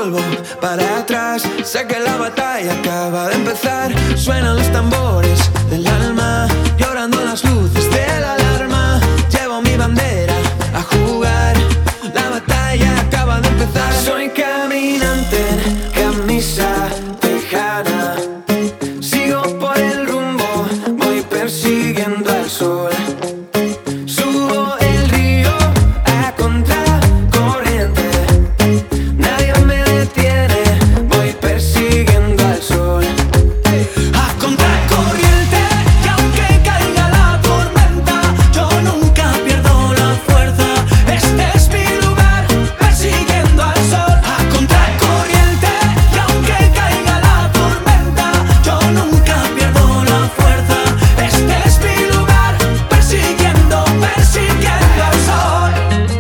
polvo para atrás. Sé que la batalla acaba de empezar. Suenan los tambores del alma, llorando las luces de la alarma. Llevo mi bandera a jugar. La batalla acaba de empezar. Soy caminante en camisa tejana. Sigo por el rumbo, voy persiguiendo al sol. Subo el río a contracorriente. Nadie me detiene, voy persiguiendo al sol. A contracorriente, y aunque caiga la tormenta, yo nunca pierdo la fuerza. Este es mi lugar, persiguiendo al sol. A contracorriente, y aunque caiga la tormenta, yo nunca pierdo la fuerza. Este es mi lugar, persiguiendo al sol.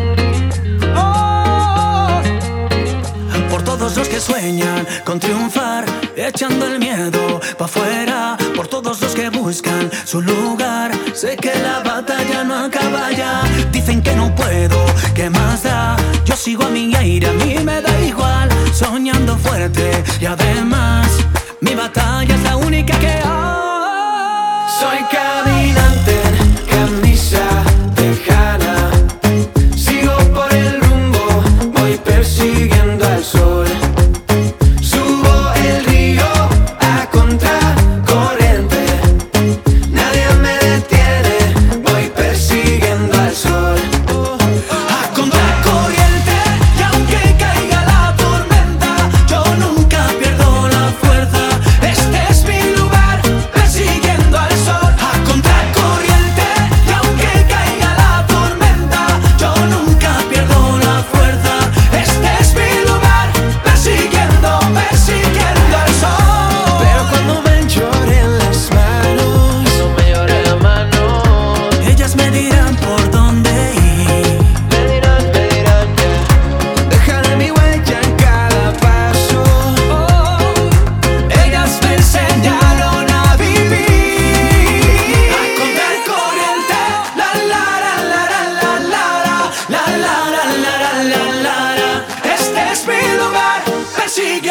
Oh. Por todos los que sueñan con triunfar, echando el miedo pa' afuera. Por todos los que buscan su lugar, sé que la batalla no acaba ya. Dicen que no puedo, ¿qué más da? Yo sigo a mi aire, a mí me da igual. Soñando fuerte y además mi batalla es la única que hay. Soy caminante en camisa tejana. Sigo por el rumbo, voy persiguiendo al sol. Subo el río a contracorriente. Nadie me detiene, voy persiguiendo al sol. A contracorriente, y aunque caiga la tormenta, yo nunca pierdo la fuerza. Este es mi lugar, persiguiendo al sol. A contracorriente, y aunque caiga la tormenta, yo nunca pierdo la fuerza. Este es mi lugar, persiguiendo al sol. Pero cuando me lloren las manos, no me llore la mano. Ellas me dirán por dónde ir. Me dirán, yeah. Dejaré mi huella en cada paso. Ellas me enseñaron a vivir. A contracorriente, la la la la la la la la la la la la la la. Este es mi lugar, persiguiendo